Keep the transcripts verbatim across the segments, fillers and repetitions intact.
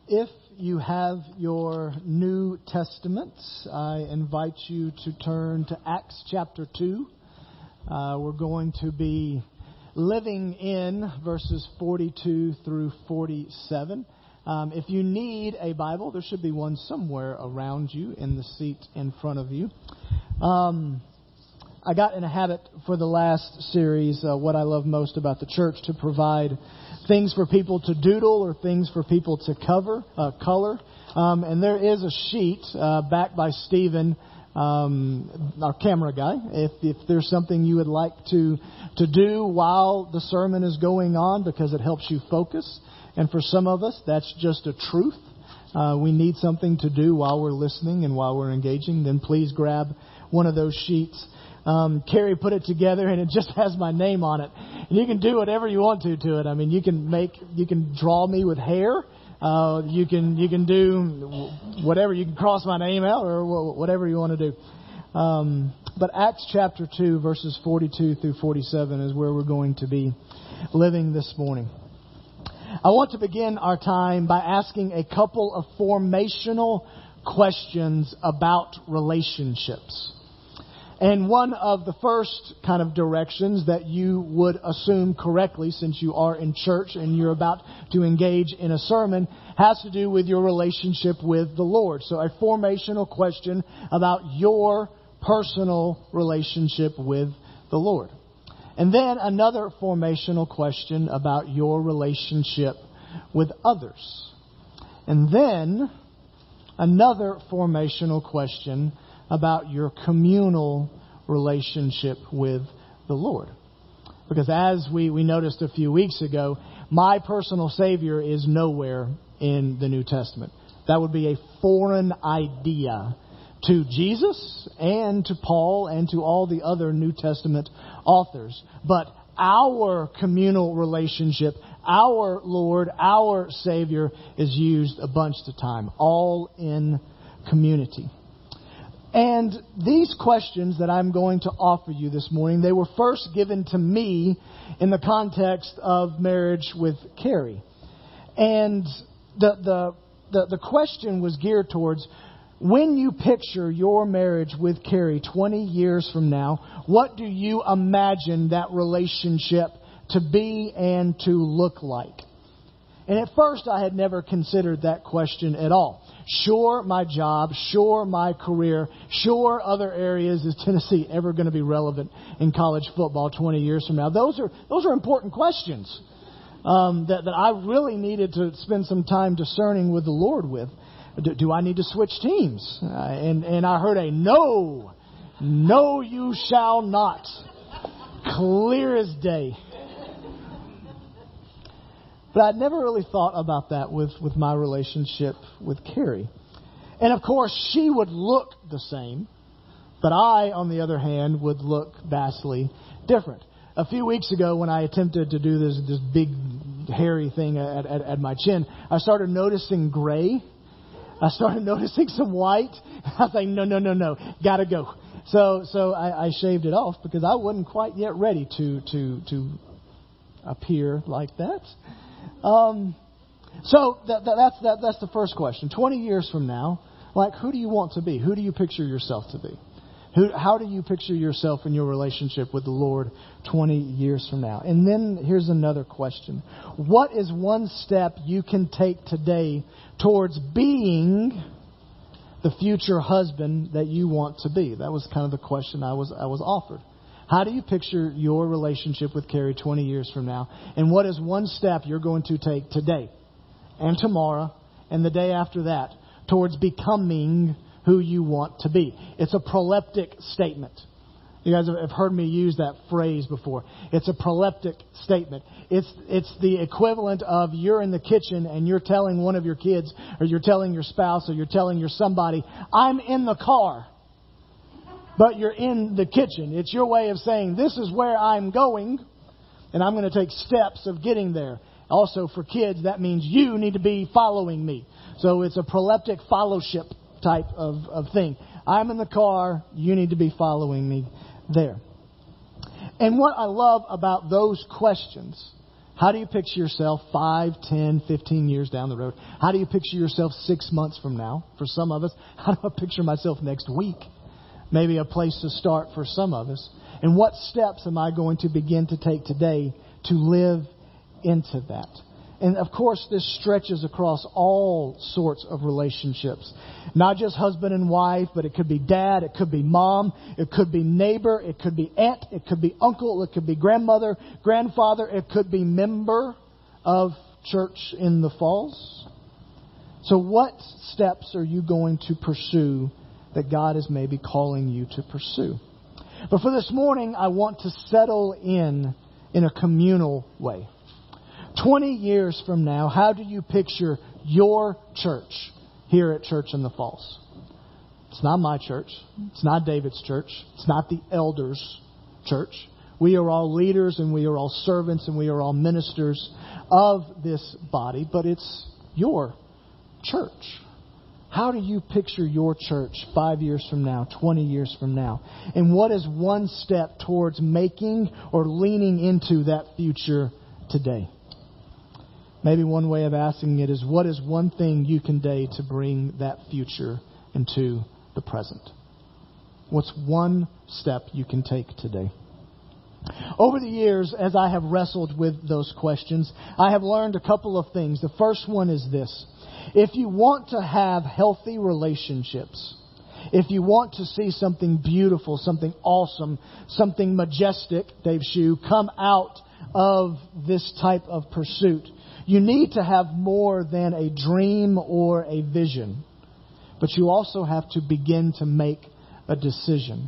If you have your New Testament, I invite you to turn to Acts chapter two. Uh, we're going to be living in verses forty-two through forty-seven. Um, if you need a Bible, there should be one somewhere around you in the seat in front of you. Um, I got in a habit for the last series, uh, what I love most about the church, to provide things for people to doodle or things for people to cover, uh, color. Um, and there is a sheet uh, backed by Stephen, um, our camera guy. If, if there's something you would like to to do while the sermon is going on, because it helps you focus. And for some of us, that's just a truth. Uh, we need something to do while we're listening and while we're engaging. Then please grab one of those sheets. Um, Carrie put it together, and it just has my name on it. And you can do whatever you want to to it. I mean, you can make, you can draw me with hair. Uh, you can, you can do whatever. You can cross my name out or whatever you want to do. Um, but Acts chapter two, verses forty-two through forty-seven is where we're going to be living this morning. I want to begin our time by asking a couple of formational questions about relationships. And one of the first kind of directions that you would assume correctly, since you are in church and you're about to engage in a sermon, has to do with your relationship with the Lord. So a formational question about your personal relationship with the Lord. And then another formational question about your relationship with others. And then another formational question about your communal relationship with the Lord. Because as we, we noticed a few weeks ago, my personal Savior is nowhere in the New Testament. That would be a foreign idea to Jesus and to Paul and to all the other New Testament authors. But our communal relationship, our Lord, our Savior is used a bunch of time, all in community. And these questions that I'm going to offer you this morning, they were first given to me in the context of marriage with Carrie. And the the the, the question was geared towards, when you picture your marriage with Carrie twenty years from now, what do you imagine that relationship to be and to look like? And at first I had never considered that question at all. Sure, my job, sure, my career, sure, other areas. Is Tennessee ever going to be relevant in college football twenty years from now? Those are those are important questions um, that, that I really needed to spend some time discerning with the Lord with. Do, do I need to switch teams? Uh, and, and I heard a no, no, you shall not. Clear as day. But I'd never really thought about that with, with my relationship with Carrie. And of course, she would look the same, but I, on the other hand, would look vastly different. A few weeks ago, when I attempted to do this this big hairy thing at, at, at my chin, I started noticing gray. I started noticing some white. I was like, no, no, no, no, gotta go. So so I, I shaved it off because I wasn't quite yet ready to to to appear like that. Um, so that, that, that's that, that's the first question. Twenty years from now, like, who do you want to be? Who do you picture yourself to be? Who, how do you picture yourself in your relationship with the Lord twenty years from now? And then here's another question: what is one step you can take today towards being the future husband that you want to be? That was kind of the question I was I was offered. How do you picture your relationship with Carrie twenty years from now? And what is one step you're going to take today and tomorrow and the day after that towards becoming who you want to be? It's a proleptic statement. You guys have heard me use that phrase before. It's a proleptic statement. It's it's the equivalent of you're in the kitchen and you're telling one of your kids, or you're telling your spouse, or you're telling your somebody, I'm in the car. But you're in the kitchen. It's your way of saying, this is where I'm going, and I'm going to take steps of getting there. Also, for kids, that means you need to be following me. So it's a proleptic fellowship type of, of thing. I'm in the car. You need to be following me there. And what I love about those questions How do you picture yourself five, ten, fifteen years down the road? How do you picture yourself six months from now? For some of us, how do I picture myself next week? Maybe a place to start for some of us. And what steps am I going to begin to take today to live into that? And of course, this stretches across all sorts of relationships. Not just husband and wife, but it could be dad, it could be mom, it could be neighbor, it could be aunt, it could be uncle, it could be grandmother, grandfather, it could be member of Church in the Falls. So what steps are you going to pursue that God is maybe calling you to pursue? But for this morning, I want to settle in in a communal way. twenty years from now, how do you picture your church here at Church in the Falls? It's not my church. It's not David's church. It's not the elders' church. We are all leaders and we are all servants and we are all ministers of this body, but it's your church. How do you picture your church five years from now, twenty years from now? And what is one step towards making or leaning into that future today? Maybe one way of asking it is, what is one thing you can do to bring that future into the present? What's one step you can take today? Over the years, as I have wrestled with those questions, I have learned a couple of things. The first one is this. If you want to have healthy relationships, if you want to see something beautiful, something awesome, something majestic, Dave Shue, come out of this type of pursuit, you need to have more than a dream or a vision. But you also have to begin to make a decision.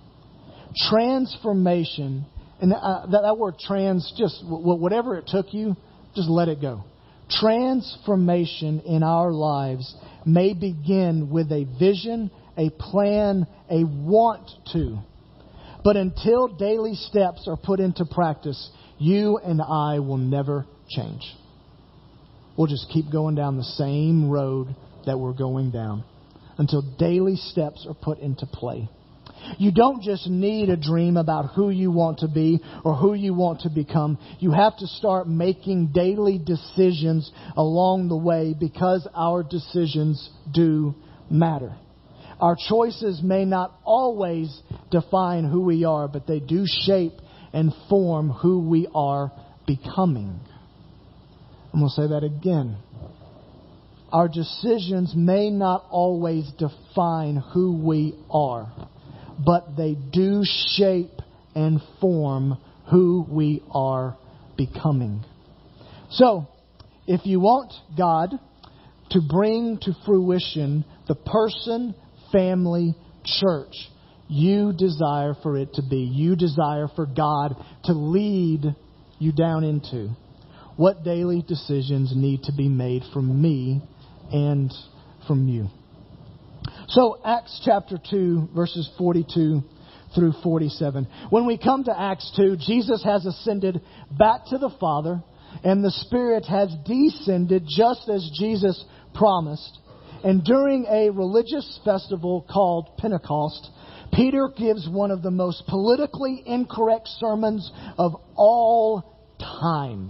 Transformation, and that, that word trans, just whatever it took you, just let it go. Transformation in our lives may begin with a vision, a plan, a want to. But until daily steps are put into practice, you and I will never change. We'll just keep going down the same road that we're going down until daily steps are put into play. You don't just need a dream about who you want to be or who you want to become. You have to start making daily decisions along the way because our decisions do matter. Our choices may not always define who we are, but they do shape and form who we are becoming. I'm going to say that again. Our decisions may not always define who we are, but they do shape and form who we are becoming. So, if you want God to bring to fruition the person, family, church you desire for it to be, you desire for God to lead you down into, what daily decisions need to be made from me and from you? So, Acts chapter two, verses forty-two through forty-seven. When we come to Acts two, Jesus has ascended back to the Father, and the Spirit has descended just as Jesus promised. And during a religious festival called Pentecost, Peter gives one of the most politically incorrect sermons of all time.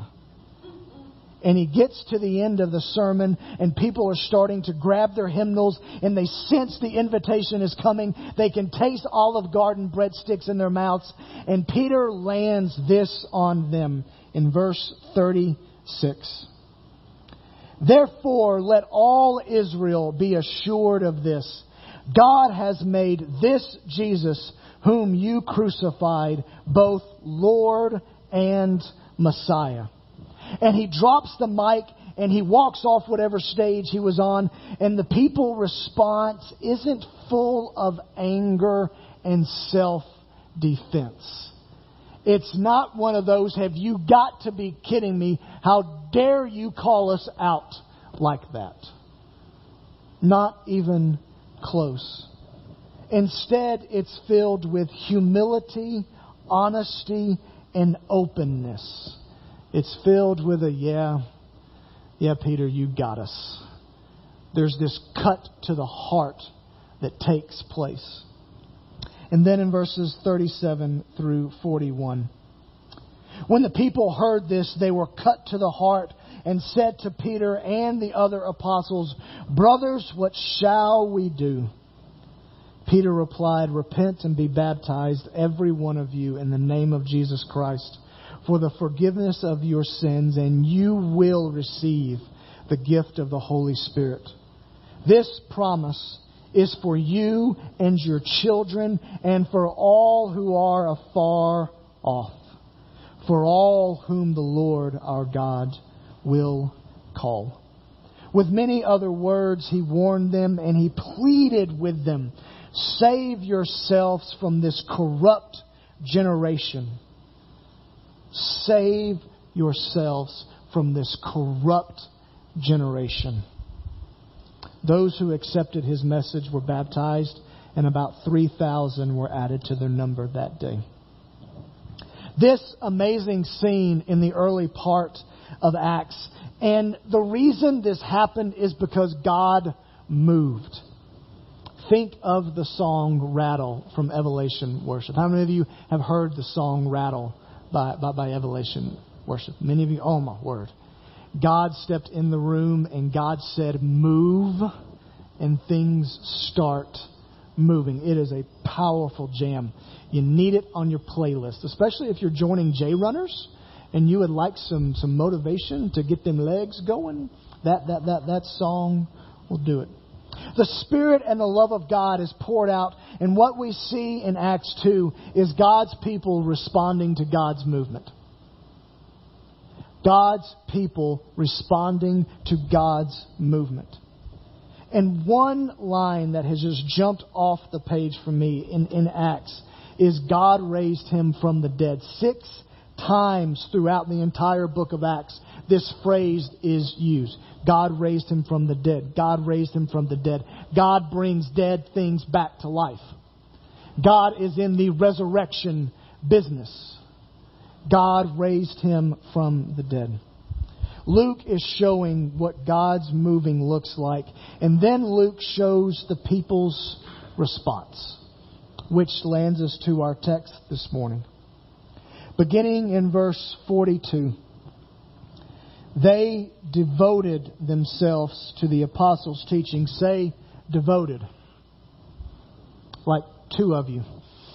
And he gets to the end of the sermon and people are starting to grab their hymnals and they sense the invitation is coming. They can taste Olive Garden breadsticks in their mouths. And Peter lands this on them in verse thirty-six. Therefore, let all Israel be assured of this. God has made this Jesus, whom you crucified, both Lord and Messiah. And he drops the mic and he walks off whatever stage he was on. And the people's response isn't full of anger and self-defense. It's not one of those, have you got to be kidding me? How dare you call us out like that? Not even close. Instead, it's filled with humility, honesty, and openness. It's filled with a, yeah, yeah, Peter, you got us. There's this cut to the heart that takes place. And then in verses thirty-seven through forty-one, When the people heard this, they were cut to the heart and said to Peter and the other apostles, "Brothers, what shall we do?" Peter replied, "Repent and be baptized, every one of you, in the name of Jesus Christ, for the forgiveness of your sins, and you will receive the gift of the Holy Spirit. This promise is for you and your children and for all who are afar off, for all whom the Lord our God will call." With many other words, he warned them and he pleaded with them, "Save yourselves from this corrupt generation." Save yourselves from this corrupt generation. Those who accepted his message were baptized, and about three thousand were added to their number that day. This amazing scene in the early part of Acts, and the reason this happened is because God moved. Think of the song "Rattle" from Evolution Worship. How many of you have heard the song "Rattle" by, by, by Evolution Worship? Many of you, oh my word. God stepped in the room and God said, "Move," and things start moving. It is a powerful jam. You need it on your playlist, especially if you're joining J Runners and you would like some, some motivation to get them legs going. That, that, that, that song will do it. The Spirit and the love of God is poured out, and what we see in Acts two is God's people responding to God's movement. God's people responding to God's movement. And one line that has just jumped off the page for me in, in Acts is God raised him from the dead. Six times throughout the entire book of Acts, this phrase is used. God raised him from the dead. God raised him from the dead. God brings dead things back to life. God is in the resurrection business. God raised him from the dead. Luke is showing what God's moving looks like. And then Luke shows the people's response, which lands us to our text this morning. Beginning in verse forty-two. They devoted themselves to the apostles' teaching. Say, devoted. Like two of you.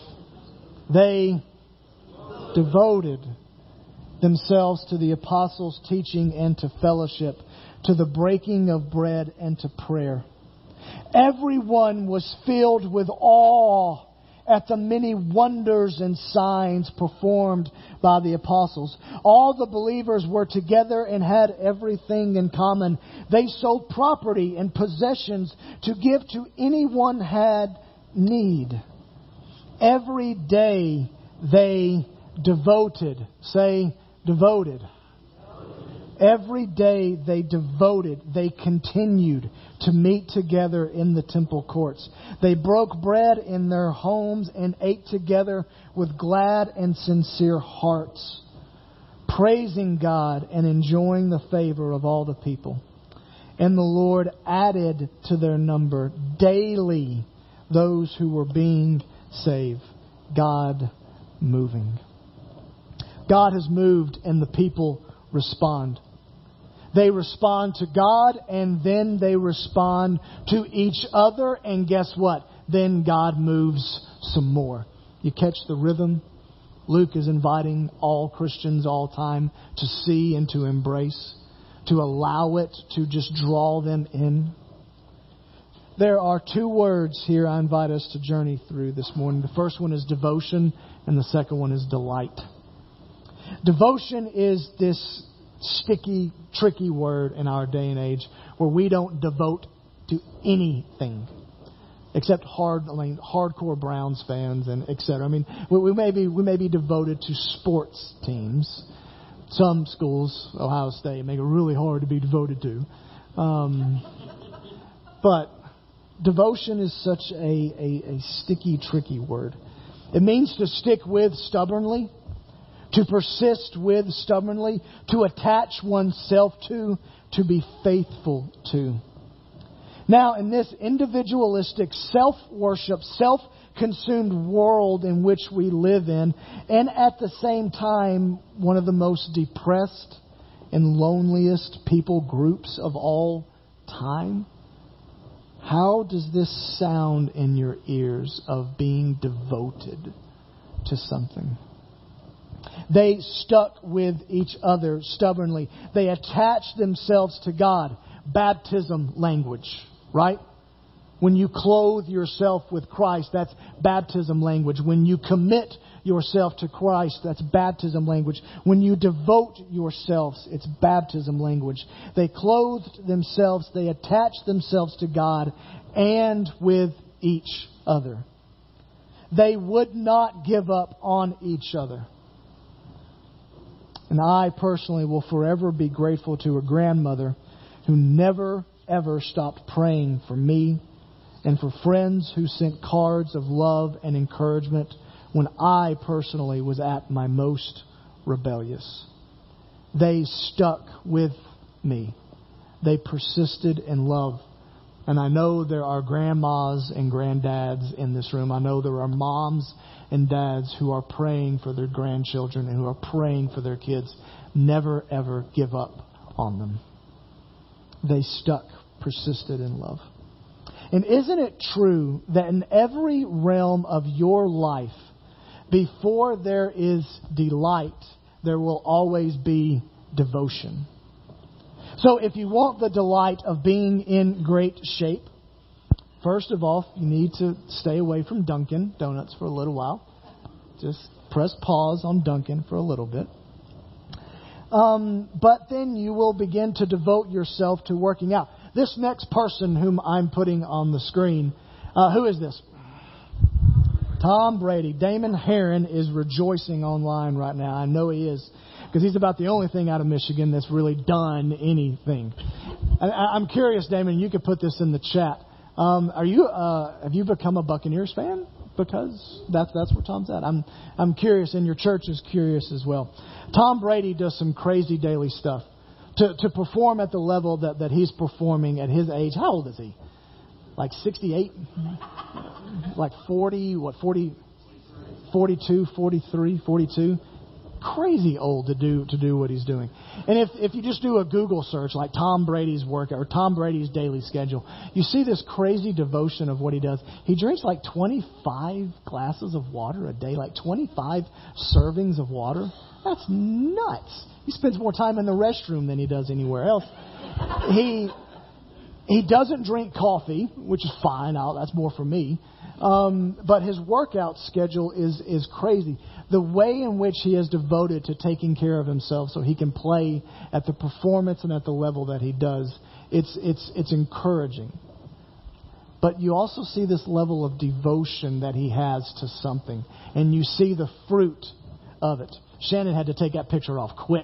They devoted themselves to the apostles' teaching and to fellowship, to the breaking of bread and to prayer. Everyone was filled with awe at the many wonders and signs performed by the apostles. All the believers were together and had everything in common. They sold property and possessions to give to anyone had need. Every day they devoted, say devoted. Every day they devoted, they continued to meet together in the temple courts. They broke bread in their homes and ate together with glad and sincere hearts, praising God and enjoying the favor of all the people. And the Lord added to their number daily those who were being saved. God moving. God has moved and the people respond. They respond to God, and then they respond to each other. And guess what? Then God moves some more. You catch the rhythm? Luke is inviting all Christians all time to see and to embrace, to allow it to just draw them in. There are two words here I invite us to journey through this morning. The first one is devotion, and the second one is delight. Devotion is this sticky, tricky word in our day and age where we don't devote to anything except hard, I mean, hardcore Browns fans and et cetera. I mean, we, we may be we may be devoted to sports teams. Some schools, Ohio State, make it really hard to be devoted to. Um, but devotion is such a, a, a sticky, tricky word. It means to stick with stubbornly, to persist with stubbornly, to attach oneself to, to be faithful to. Now, in this individualistic, self-worship, self consumed world in which we live in, and at the same time, one of the most depressed and loneliest people groups of all time? How does this sound in your ears of being devoted to something? They stuck with each other stubbornly. They attached themselves to God. Baptism language, right? When you clothe yourself with Christ, that's baptism language. When you commit yourself to Christ, that's baptism language. When you devote yourselves, it's baptism language. They clothed themselves, they attached themselves to God and with each other. They would not give up on each other. And I personally will forever be grateful to a grandmother who never, ever stopped praying for me and for friends who sent cards of love and encouragement when I personally was at my most rebellious. They stuck with me. They persisted in love. And I know there are grandmas and granddads in this room. I know there are moms and dads who are praying for their grandchildren and who are praying for their kids. Never, ever give up on them. They stuck, persisted in love. And isn't it true that in every realm of your life, before there is delight, there will always be devotion? So if you want the delight of being in great shape, first of all, you need to stay away from Dunkin' Donuts for a little while. Just press pause on Dunkin' for a little bit. Um, but then you will begin to devote yourself to working out. This next person whom I'm putting on the screen, uh, who is this? Tom Brady. Damon Herron is rejoicing online right now. I know he is, because he's about the only thing out of Michigan that's really done anything. I, I'm curious, Damon, you could put this in the chat. Um, are you? Uh, have you become a Buccaneers fan? Because that's that's where Tom's at. I'm I'm curious, and your church is curious as well. Tom Brady does some crazy daily stuff to to perform at the level that, that he's performing at his age. How old is he? Like sixty-eight? Like forty? What, forty, forty-two, forty-three, forty-two? Crazy old to do to do what he's doing. And if if you just do a Google search like Tom Brady's workout or Tom Brady's daily schedule, you see this crazy devotion of what he does. He drinks like twenty-five glasses of water a day, like twenty-five servings of water. That's nuts. He spends more time in the restroom than he does anywhere else. He he doesn't drink coffee, which is fine. I'll, that's more for me. Um, but his workout schedule is is crazy. The way in which he is devoted to taking care of himself so he can play at the performance and at the level that he does, it's it's it's encouraging. But you also see this level of devotion that he has to something, and you see the fruit of it. Shannon had to take that picture off quick.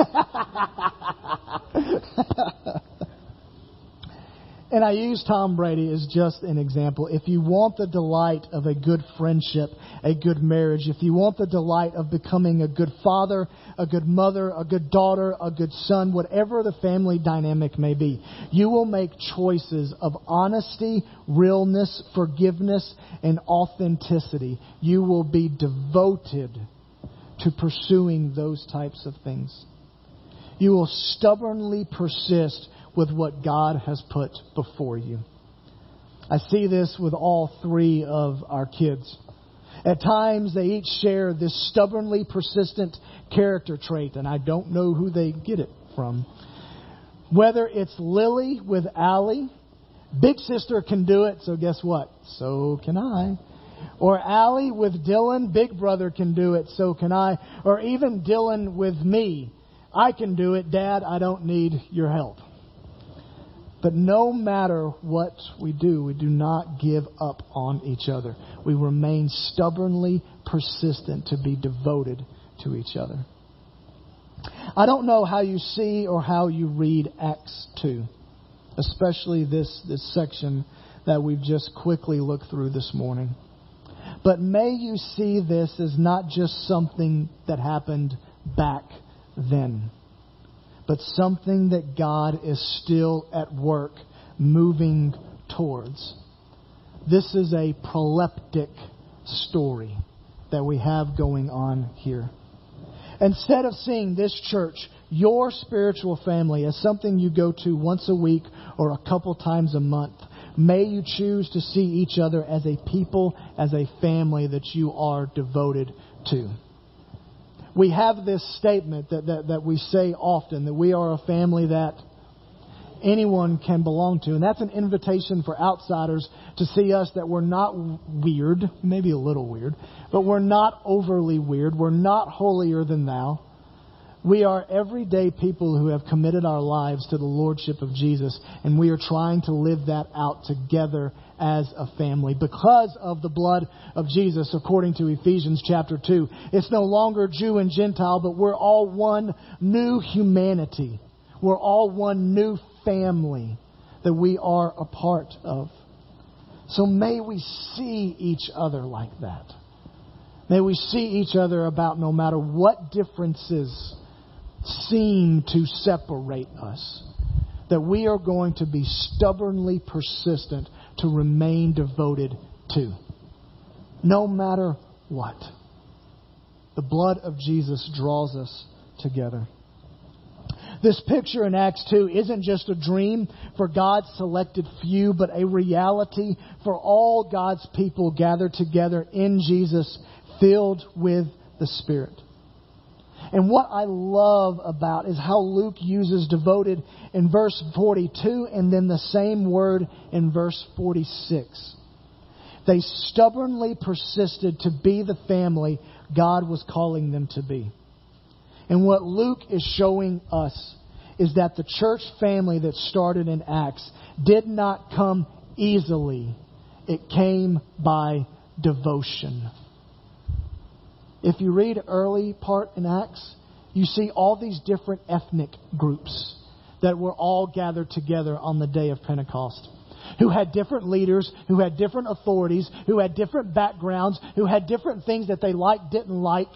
And I use Tom Brady as just an example. If you want the delight of a good friendship, a good marriage, if you want the delight of becoming a good father, a good mother, a good daughter, a good son, whatever the family dynamic may be, you will make choices of honesty, realness, forgiveness, and authenticity. You will be devoted to pursuing those types of things. You will stubbornly persist with what God has put before you. I see this with all three of our kids. At times, they each share this stubbornly persistent character trait, and I don't know who they get it from. Whether it's Lily with Allie, big sister can do it, so guess what? So can I. Or Allie with Dylan, big brother can do it, so can I. Or even Dylan with me, I can do it, Dad, I don't need your help. But no matter what we do, we do not give up on each other. We remain stubbornly persistent to be devoted to each other. I don't know how you see or how you read Acts two, especially this, this section that we've just quickly looked through this morning. But may you see this as not just something that happened back then, but something that God is still at work moving towards. This is a proleptic story that we have going on here. Instead of seeing this church, your spiritual family, as something you go to once a week or a couple times a month, may you choose to see each other as a people, as a family that you are devoted to. We have this statement that, that, that we say often, that we are a family that anyone can belong to. And that's an invitation for outsiders to see us that we're not weird, maybe a little weird, but we're not overly weird. We're not holier than thou. We are everyday people who have committed our lives to the Lordship of Jesus, and we are trying to live that out together as a family because of the blood of Jesus, according to Ephesians chapter two. It's no longer Jew and Gentile, but we're all one new humanity. We're all one new family that we are a part of. So may we see each other like that. May we see each other about no matter what differences seem to separate us, that we are going to be stubbornly persistent to remain devoted to, no matter what. The blood of Jesus draws us together. This picture in Acts two isn't just a dream for God's selected few, but a reality for all God's people gathered together in Jesus, filled with the Spirit. And what I love about is how Luke uses devoted in verse forty-two and then the same word in verse forty-six. They stubbornly persisted to be the family God was calling them to be. And what Luke is showing us is that the church family that started in Acts did not come easily. It came by devotion. If you read early part in Acts, you see all these different ethnic groups that were all gathered together on the day of Pentecost, who had different leaders, who had different authorities, who had different backgrounds, who had different things that they liked, didn't like.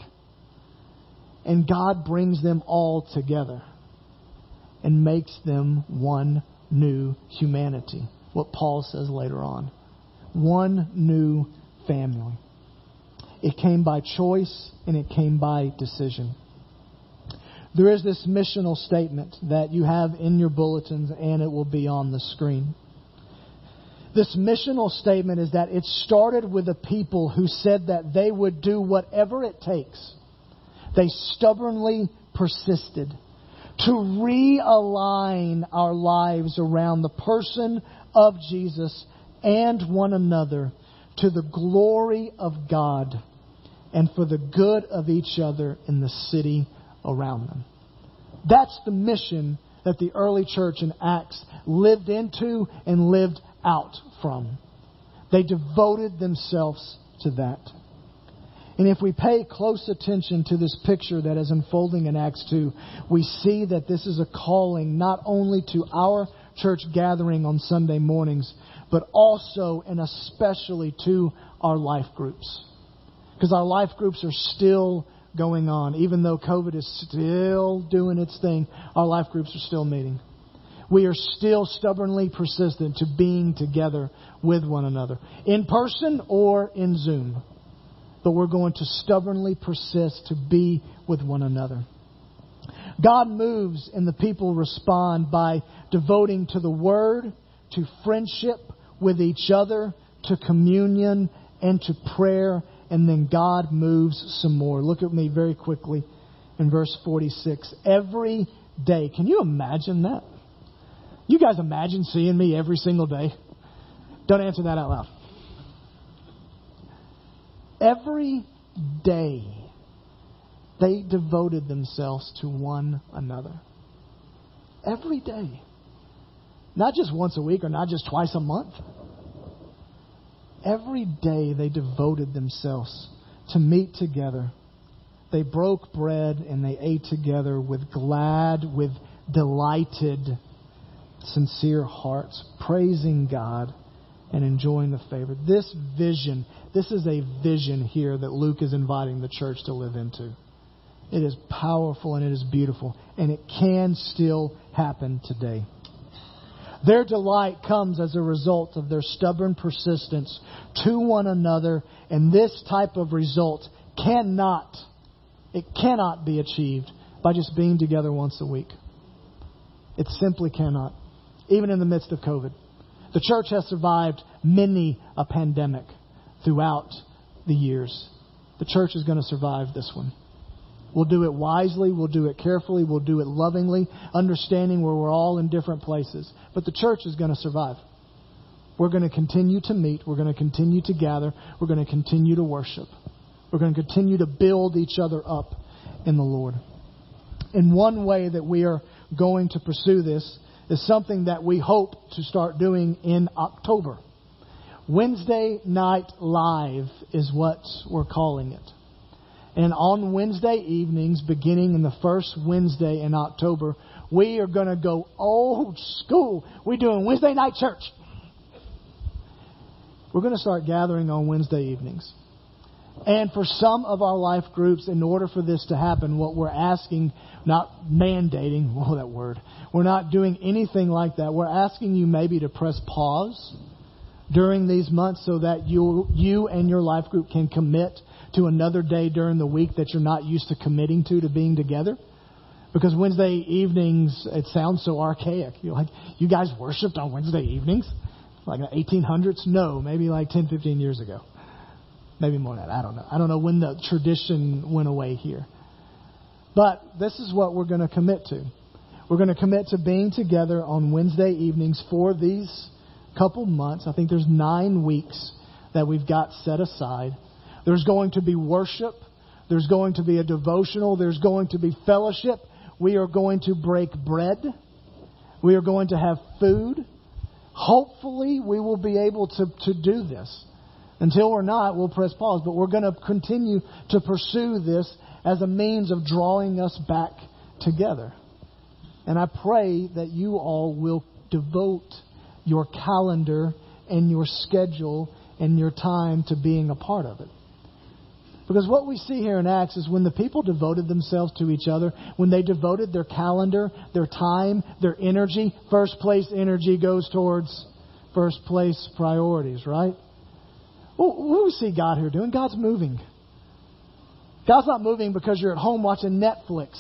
And God brings them all together and makes them one new humanity. What Paul says later on. One new family. It came by choice and it came by decision. There is this missional statement that you have in your bulletins and it will be on the screen. This missional statement is that it started with a people who said that they would do whatever it takes. They stubbornly persisted to realign our lives around the person of Jesus and one another to the glory of God and for the good of each other in the city around them. That's the mission that the early church in Acts lived into and lived out from. They devoted themselves to that. And if we pay close attention to this picture that is unfolding in Acts two, we see that this is a calling not only to our church gathering on Sunday mornings, but also and especially to our life groups. Because our life groups are still going on. Even though COVID is still doing its thing, our life groups are still meeting. We are still stubbornly persistent to being together with one another, in person or in Zoom. But we're going to stubbornly persist to be with one another. God moves and the people respond by devoting to the Word, to friendship with each other, to communion, and to prayer. And then God moves some more. Look at me very quickly in verse forty-six. Every day. Can you imagine that? You guys imagine seeing me every single day? Don't answer that out loud. Every day, they devoted themselves to one another. Every day. Not just once a week or not just twice a month. Every day they devoted themselves to meet together. They broke bread and they ate together with glad, with delighted, sincere hearts, praising God and enjoying the favor. This vision, this is a vision here that Luke is inviting the church to live into. It is powerful and it is beautiful, and it can still happen today. Their delight comes as a result of their stubborn persistence to one another, and this type of result cannot, it cannot be achieved by just being together once a week. It simply cannot, even in the midst of COVID. The church has survived many a pandemic throughout the years. The church is going to survive this one. We'll do it wisely. We'll do it carefully. We'll do it lovingly, understanding where we're all in different places. But the church is going to survive. We're going to continue to meet. We're going to continue to gather. We're going to continue to worship. We're going to continue to build each other up in the Lord. And one way that we are going to pursue this is something that we hope to start doing in October. Wednesday Night Live is what we're calling it. And on Wednesday evenings, beginning in the first Wednesday in October, we are going to go old school. We're doing Wednesday night church. We're going to start gathering on Wednesday evenings. And for some of our life groups, in order for this to happen, what we're asking, not mandating, oh, that word, we're not doing anything like that. We're asking you maybe to press pause during these months so that you, you and your life group can commit to another day during the week that you're not used to committing to, to being together. Because Wednesday evenings, it sounds so archaic. You're like, you guys worshipped on Wednesday evenings? Like in the eighteen hundreds? No, maybe like ten, fifteen years ago. Maybe more than that. I don't know. I don't know when the tradition went away here. But this is what we're going to commit to. We're going to commit to being together on Wednesday evenings for these couple months. I think there's nine weeks that we've got set aside. There's going to be worship. There's going to be a devotional. There's going to be fellowship. We are going to break bread. We are going to have food. Hopefully, we will be able to, to do this. Until we're not, we'll press pause. But we're going to continue to pursue this as a means of drawing us back together. And I pray that you all will devote your calendar and your schedule and your time to being a part of it. Because what we see here in Acts is when the people devoted themselves to each other, when they devoted their calendar, their time, their energy, first place energy goes towards first place priorities, right? Well, what do we see God here doing? God's moving. God's not moving because you're at home watching Netflix.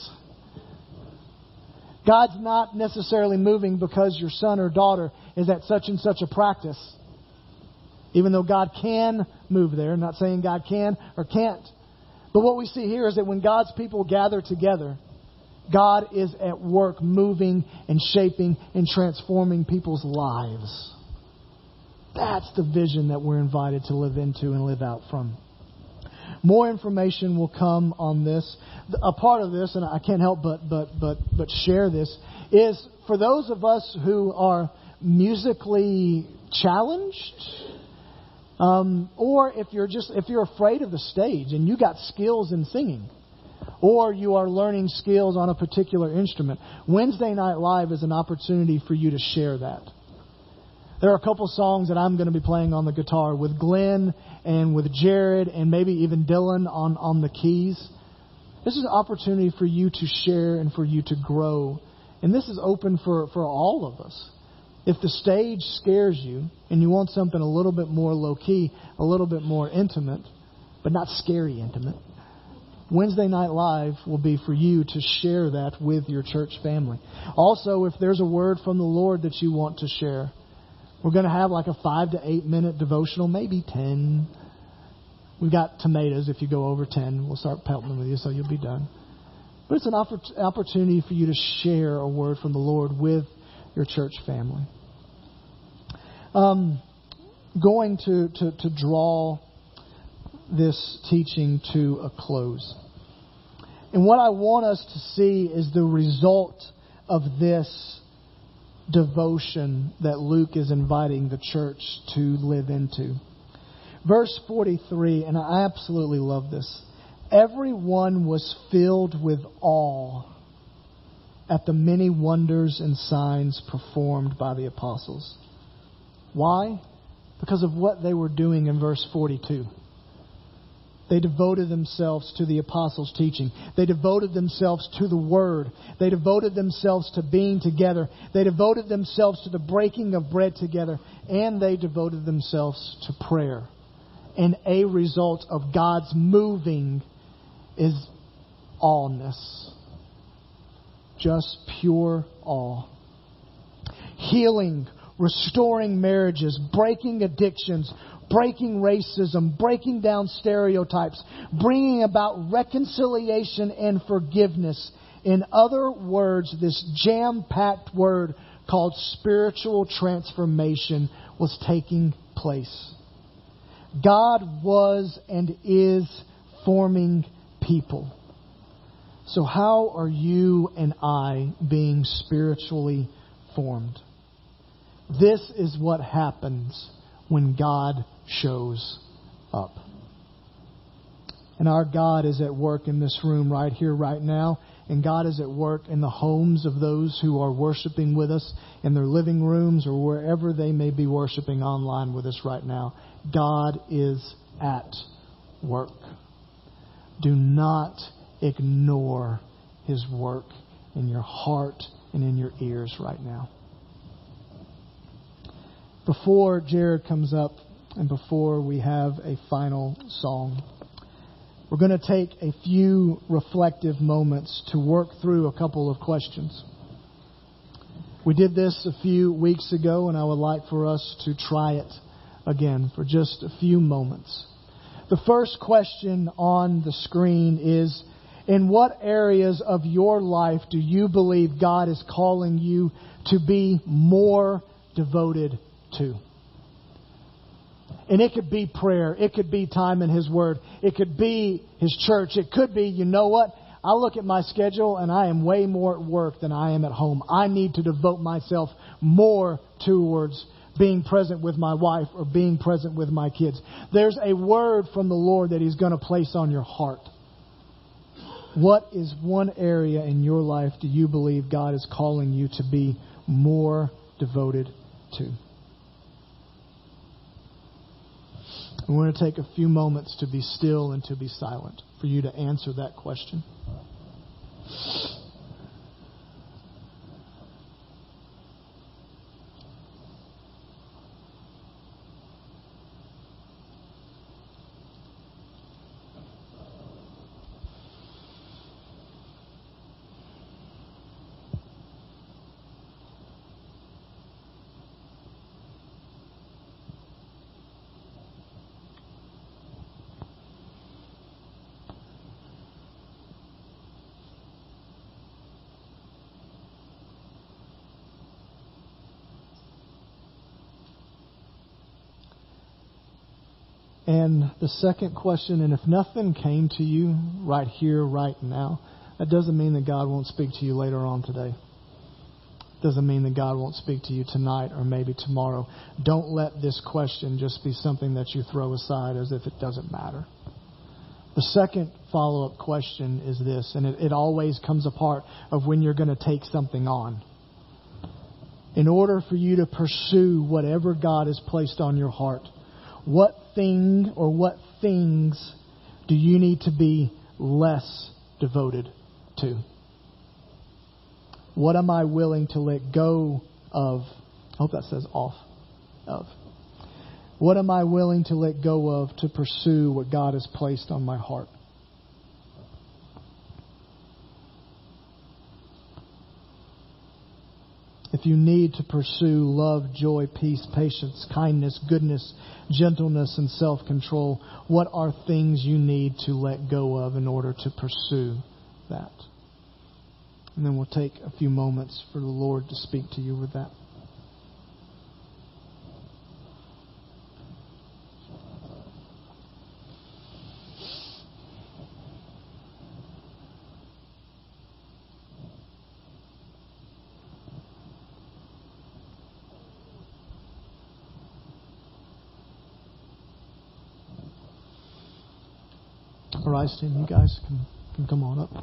God's not necessarily moving because your son or daughter is at such and such a practice. Even though God can move there. I'm not saying God can or can't. But what we see here is that when God's people gather together, God is at work moving and shaping and transforming people's lives. That's the vision that we're invited to live into and live out from. More information will come on this. A part of this, and I can't help but but but but share this, is for those of us who are musically challenged, um, or if you're just if you're afraid of the stage and you got skills in singing, or you are learning skills on a particular instrument, Wednesday Night Live is an opportunity for you to share that. There are a couple songs that I'm going to be playing on the guitar with Glenn and with Jared and maybe even Dylan on, on the keys. This is an opportunity for you to share and for you to grow. And this is open for, for all of us. If the stage scares you and you want something a little bit more low-key, a little bit more intimate, but not scary intimate, Wednesday Night Live will be for you to share that with your church family. Also, if there's a word from the Lord that you want to share, we're going to have like a five to eight minute devotional, maybe ten. We've got tomatoes. If you go over ten, we'll start pelting them with you, so you'll be done. But it's an oppor- opportunity for you to share a word from the Lord with your church family. Um, going to, to, to draw this teaching to a close. And what I want us to see is the result of this devotion that Luke is inviting the church to live into. Verse forty-three, and I absolutely love this. Everyone was filled with awe at the many wonders and signs performed by the apostles. Why? Because of what they were doing in verse forty-two. They devoted themselves to the apostles' teaching. They devoted themselves to the Word. They devoted themselves to being together. They devoted themselves to the breaking of bread together. And they devoted themselves to prayer. And a result of God's moving is awness. Just pure awe. Healing, restoring marriages, breaking addictions, breaking racism, breaking down stereotypes, bringing about reconciliation and forgiveness. In other words, this jam-packed word called spiritual transformation was taking place. God was and is forming people. So how are you and I being spiritually formed? This is what happens when God shows up. And our God is at work in this room right here, right now. And God is at work in the homes of those who are worshiping with us, in their living rooms or wherever they may be worshiping online with us right now. God is at work. Do not ignore His work in your heart and in your ears right now. Before Jared comes up and before we have a final song, we're going to take a few reflective moments to work through a couple of questions. We did this a few weeks ago, and I would like for us to try it again for just a few moments. The first question on the screen is, in what areas of your life do you believe God is calling you to be more devoted to? And it could be prayer. It could be time in His Word. It could be His church. It could be, you know what? I look at my schedule and I am way more at work than I am at home. I need to devote myself more towards being present with my wife or being present with my kids. There's a word from the Lord that He's going to place on your heart. What is one area in your life do you believe God is calling you to be more devoted to? We want to take a few moments to be still and to be silent for you to answer that question. And the second question, and if nothing came to you right here, right now, that doesn't mean that God won't speak to you later on today. Doesn't mean that God won't speak to you tonight or maybe tomorrow. Don't let this question just be something that you throw aside as if it doesn't matter. The second follow-up question is this, and it, it always comes a part of when you're going to take something on. In order for you to pursue whatever God has placed on your heart, what thing or what things do you need to be less devoted to? What am I willing to let go of? I hope that says off. Of. What am I willing to let go of to pursue what God has placed on my heart? If you need to pursue love, joy, peace, patience, kindness, goodness, gentleness, and self-control, what are things you need to let go of in order to pursue that? And then we'll take a few moments for the Lord to speak to you with that. All right, Steve, you guys can, can come on up.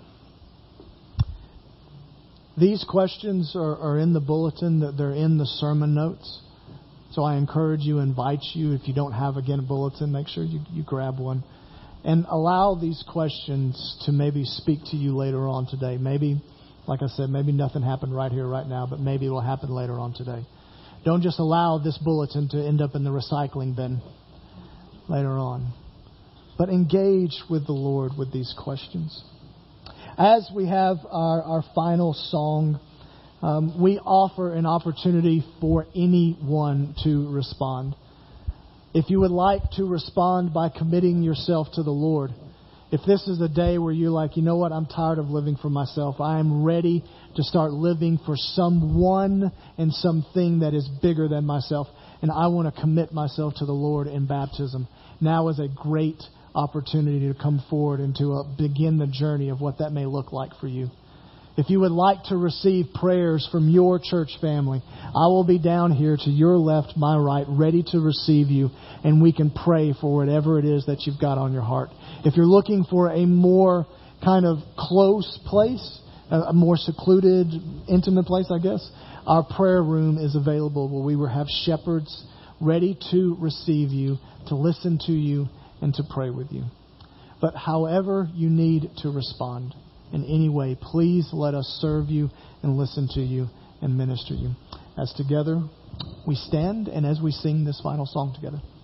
These questions are, are in the bulletin, that they're in the sermon notes. So I encourage you, invite you, if you don't have, again, a bulletin, make sure you, you grab one. And allow these questions to maybe speak to you later on today. Maybe, like I said, maybe nothing happened right here, right now, but maybe it will happen later on today. Don't just allow this bulletin to end up in the recycling bin later on. But engage with the Lord with these questions. As we have our, our final song, um, we offer an opportunity for anyone to respond. If you would like to respond by committing yourself to the Lord, if this is a day where you're like, you know what, I'm tired of living for myself. I am ready to start living for someone and something that is bigger than myself. And I want to commit myself to the Lord in baptism. Now is a great opportunity to come forward and to uh, begin the journey of what that may look like for you. If you would like to receive prayers from your church family, I will be down here to your left, my right, ready to receive you, and we can pray for whatever it is that you've got on your heart. If you're looking for a more kind of close place, a more secluded, intimate place, I guess, our prayer room is available where we will have shepherds ready to receive you, to listen to you, and to pray with you. But however you need to respond, in any way, please let us serve you and listen to you and minister you. As together we stand and as we sing this final song together.